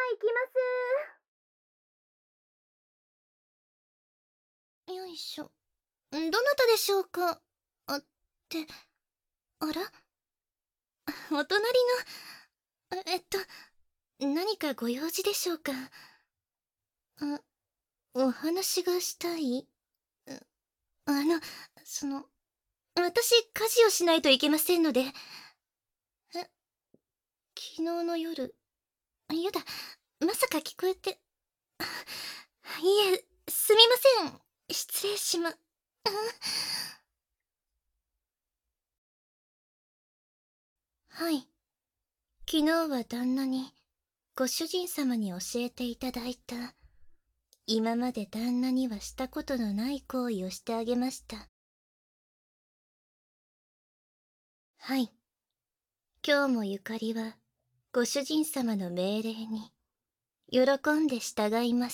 行きます。 よいしょ。どなたでしょうか。あらお隣の、何かご用事でしょうか。あ、お話がしたい。あの、その、私、家事をしないといけませんので。昨日の夜、やだ、まさか聞こえて。いえ、すみません。失礼しま。はい。昨日は旦那に、ご主人様に教えていただいた、今まで旦那にはしたことのない行為をしてあげました。はい。今日もゆかりは、ご主人様の命令に、喜んで従います。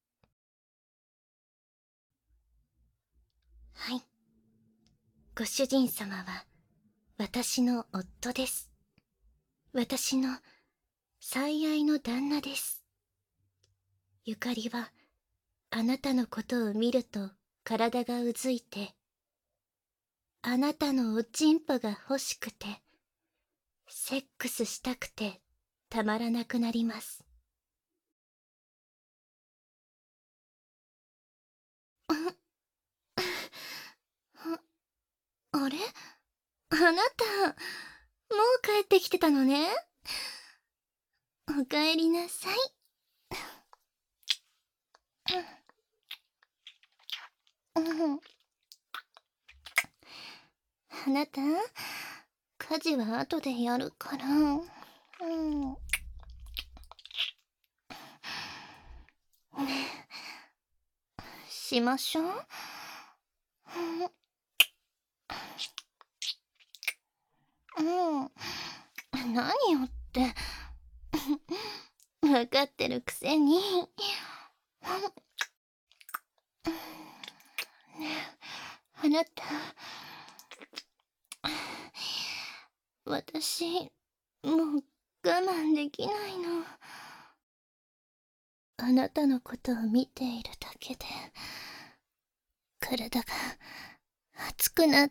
はい。ご主人様は、私の夫です。私の、最愛の旦那です。ゆかりは、あなたのことを見ると、体がうずいて、あなたのおちんぽが欲しくて、セックスしたくて、たまらなくなります。あれ、あなた、もう帰ってきてたのね。おかえりなさい。あなた、家事は後でやるから。しましょう。何よって。わかってるくせに。あなた、私、もう我慢できないの。あなたのことを見ているだけで、体が熱くなって。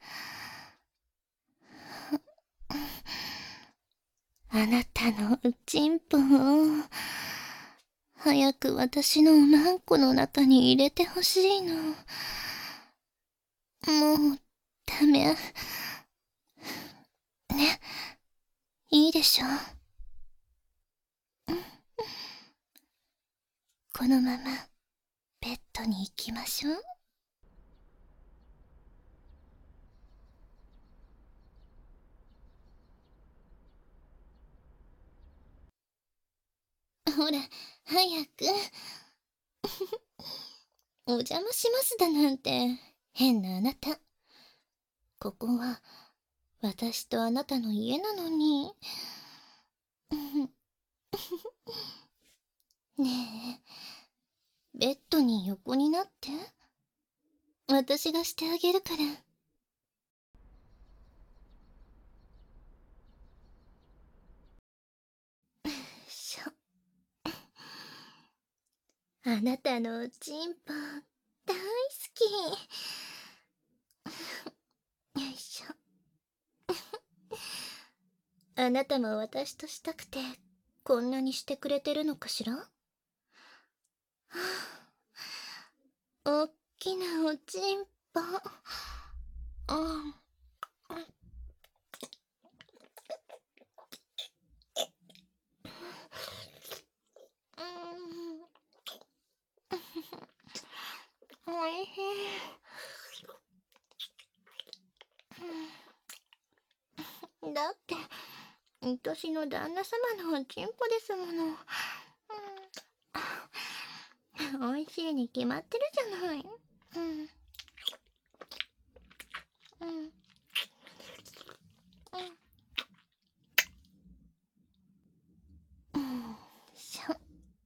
あなたのおちんぽを、早く私のおまんこの中に入れてほしいの。もう、ダメ。ね、いいでしょ。このまま、ベッドに行きましょう。ほら、早く。お邪魔しますだなんて、変なあなた。ここは、私とあなたの家なのに。ねえ、ベッドに横になって。私がしてあげるから。しょ。あなたのおちんぽ、大好き。よいしょ。あなたも私としたくて、こんなにしてくれてるのかしら。はあ、おっきなおちんぽ。うん。おいしい。だって、私の旦那様のおちんぽですもの。おいしいに決まってるじゃない。しょ。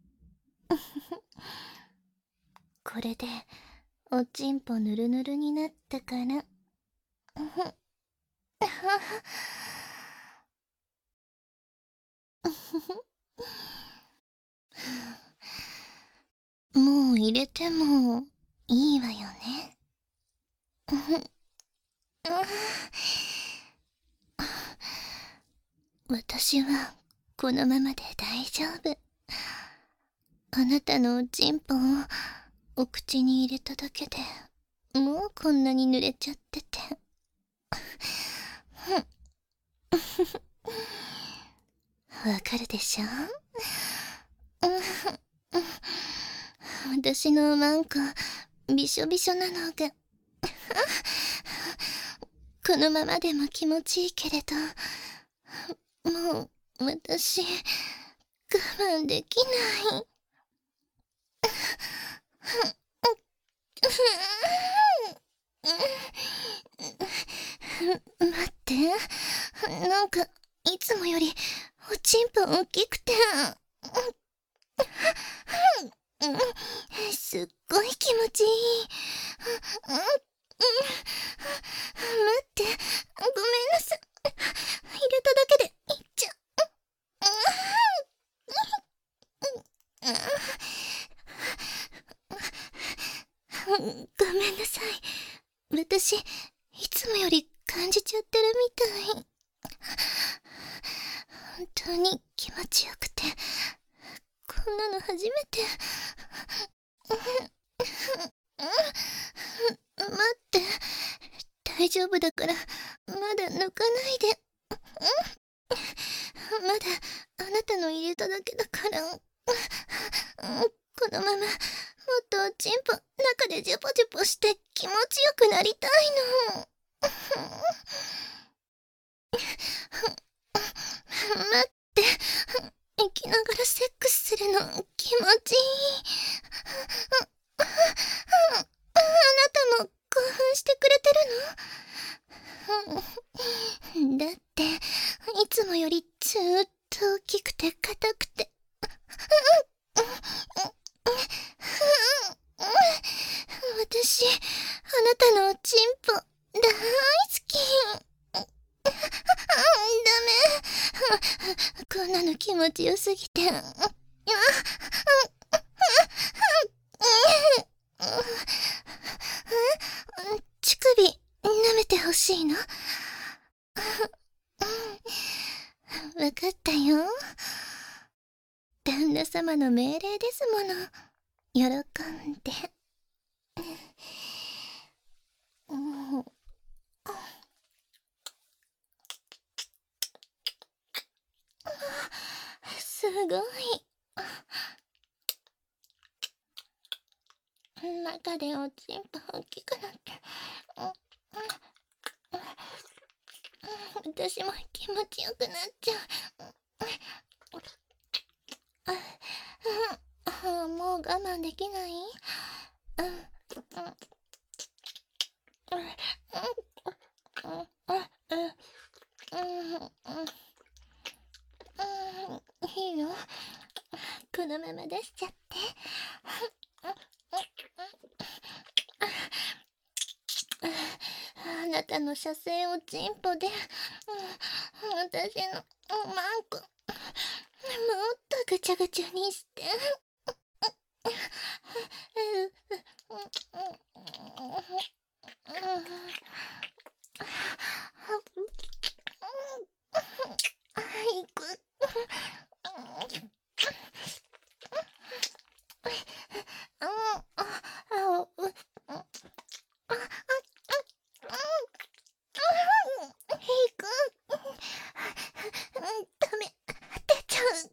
これで、おちんぽぬるぬるになったから。 入れてもいいわよね。私はこのままで大丈夫。あなたのおちんぽをお口に入れただけでもうこんなに濡れちゃってて。わかるでしょ。私のマンコびしょびしょなのがこのままでも気持ちいいけれど、もう私我慢できない。待って、なんかいつもよりおちんぽ大きくて、すっごい気持ちいい。待って、ごめんなさい。入れただけでいっちゃう。ごめんなさい。私、いつもより感じちゃってるみたい。本当に気持ちよくて、こんなの初めて。待って、大丈夫だからまだ抜かないで。まだあなたの入れただけだから。このままもっとおちんぽ中でジュポジュポして気持ちよくなりたいの。待って、生きながらセックスするの気持ちいい。あなたも興奮してくれてるの？だっていつもよりずーっと大きくて硬くて、私あなたのおちんぽ大好き。ダメ、こんなの気持ちよすぎて。乳首舐めてほしいの？わかったよ。旦那様の命令ですもの。喜んで。すごい。中でおちんぽ大きくなって、私も気持ちよくなっちゃう。もう我慢できない？いいよ、このまま出しちゃって。あなたの射精おちんぽで、私のマンコもっとぐちゃぐちゃにして。いく。ダメ、出ちゃう。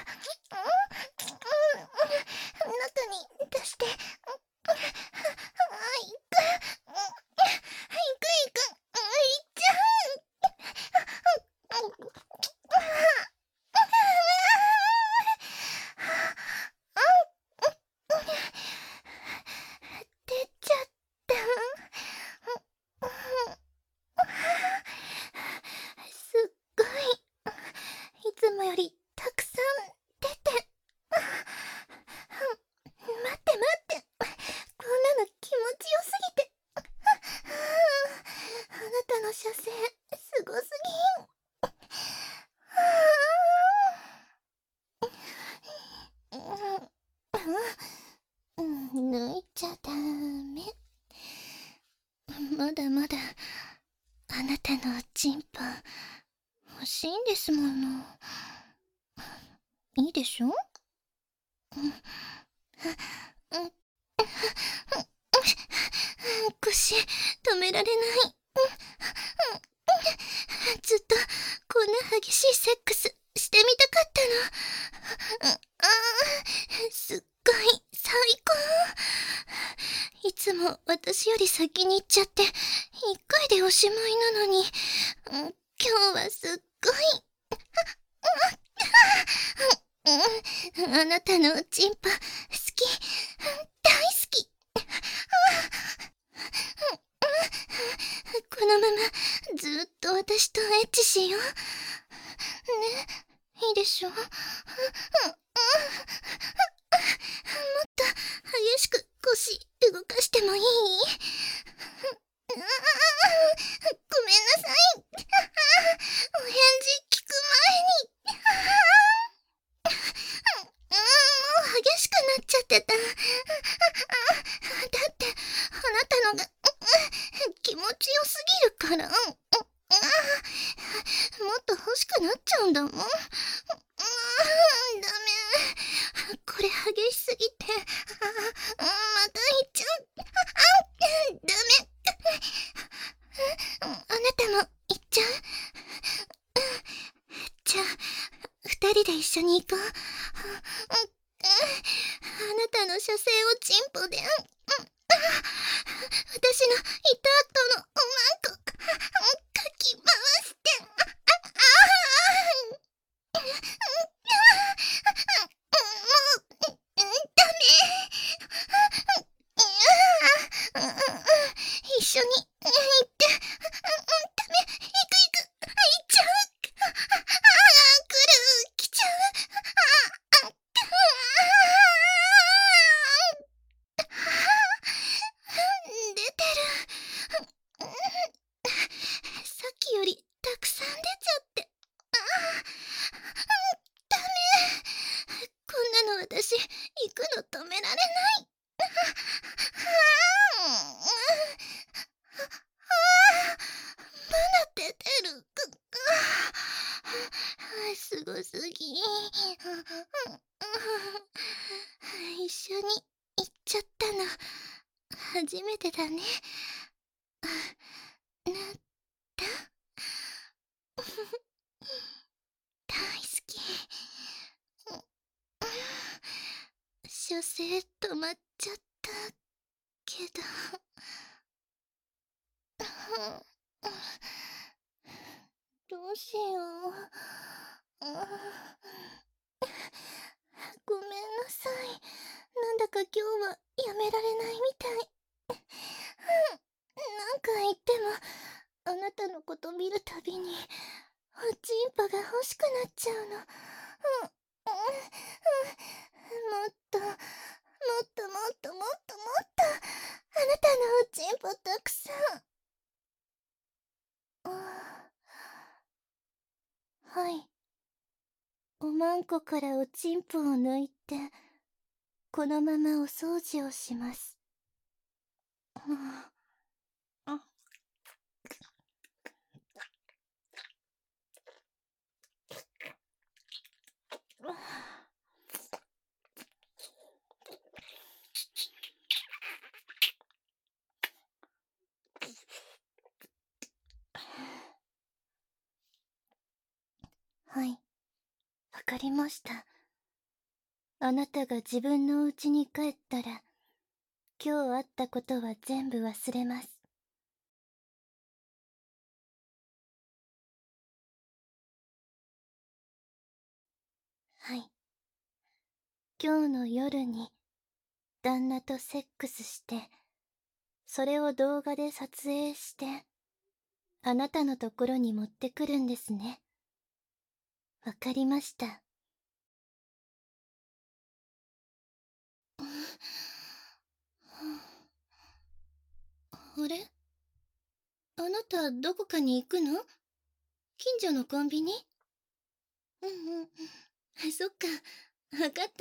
中に出して。いく。いっちゃう。出ちゃった。すっごい。いつもよりたくさん出て。待って待って。こんなの気持ちよすぎて。あなたの射精すごすぎん。 あなたのおちんぽ欲しいんですもの。いいでしょ？腰止められない。ずっとこんな激しいセックスしてみたかったの。すっごい最高。いつも私より先に行っちゃって一回でおしまいなのに、今日はすっごい。あなたのおちんぽ好き、大好き。このままずっと私とエッチしよう。ね、いいでしょ？もっと激しく腰動かしてもいい？ごめんなさい。お返事聞く前に。もう激しくなっちゃってた。だってあなたのが気持ちよすぎるから。もっと欲しくなっちゃうんだもん。ダメ。これ激しすぎて、また言っちゃう。ダメ。あなたも行っちゃう？じゃあ、二人で一緒に行こう。あなたの射精をチンポで、私の痛後のおまんこ、かき回して。もう、ダメ。一緒に行って。ダメ。行っちゃう。来ちゃう。出てる。さっきよりたくさん出ちゃって。ダメ。こんなの私、行くの止められない。まだ出てる。すごすぎ。一緒に行っちゃったの初めてだね。なった大好き。射精止まっちゃったけど。どうしよう。ごめんなさい。なんだか今日はやめられないみたい。なんか言っても、あなたのこと見るたびに、おちんぽが欲しくなっちゃうの。もっと、もっともっともっともっと、あなたのおちんぽたくさん。はい。おまんこからおちんぽを抜いて、このままお掃除をします。あ、はい。わかりました。あなたが自分のお家に帰ったら、今日あったことは全部忘れます。はい。今日の夜に、旦那とセックスして、それを動画で撮影して、あなたのところに持ってくるんですね。わかりました。あれ？あなたどこかに行くの？近所のコンビニ？うんうん。そっか。わかった。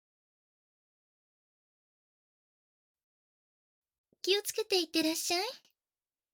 気をつけていってらっしゃい。